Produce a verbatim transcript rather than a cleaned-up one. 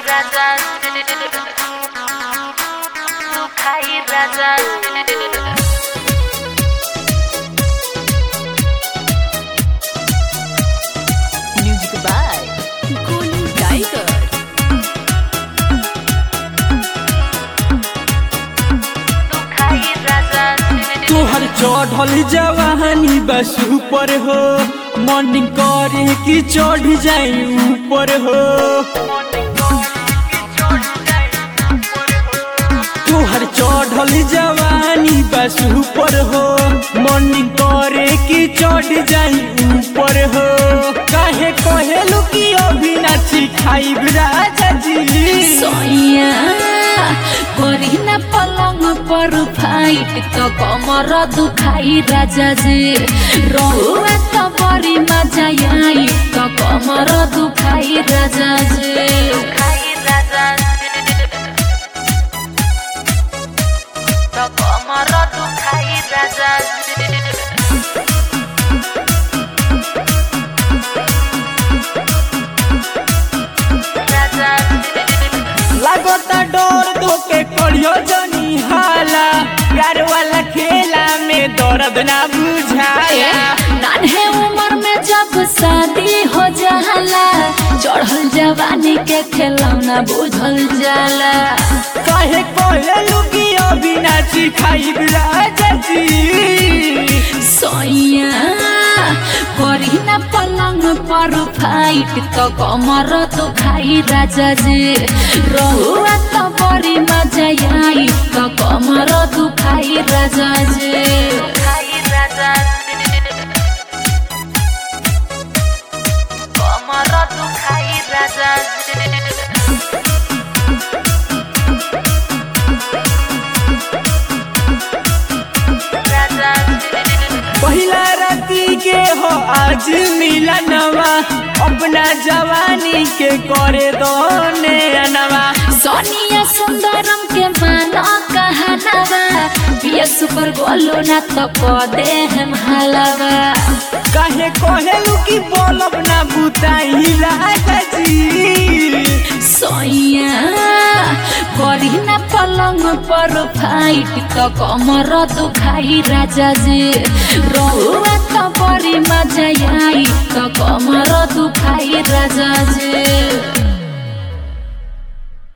राजा तू खाई राजा Music by Golden Tiger. तू खाई राजा तोहर चढ़ल जवानी बस ऊपर हो मन करे कि चढ़ जाए ऊपर हो तोहर चढ़ल जवानी बस ऊपर हो मन करे कि चढ़ जाए ऊपर हो काहे कहेलू कि अभी नाची खाई राजा जी सोया करी ना पलंग पर फाइट तो कमर दुखाई राजा जी रहुआ तो बड़ी मजा आई तो कमर दुखाई राजा जी खाई राजा तो कमर तू खाई राजा राजा लागता डर धोके करियो जनी हाला प्यार वाला खेला में दर्द ना बुझाया नान्हे उम्र में जब शादी हो जाला चढ़ल जवानी के खिलौना बुझल जाला काहे कहेलू कि अभी नाची खाई राजा जी सोया करी ना पलंग पर फाइट तो कमर तो खाई राजा जी रहुआ तो बड़ी मजा आई तो कमर तो खाई राजा जी खाई राजा कमर तू खाई राजा राजा पहिला राती के हो आज मिलनवा अपना जवानी के करे दोने अनवा सोनिया सुंदरम के मानो कहनवा पिया सुपर गोलो ना तो को दे हम हलवा काहे कहेलू कि बोलब ना बुताई राजा जी सोया करी ना पलंग पर फाइट तो कमर दुखाई राजा जी रहुआ तो बड़ी मजा आई तो कमर दुखाई राजा जी।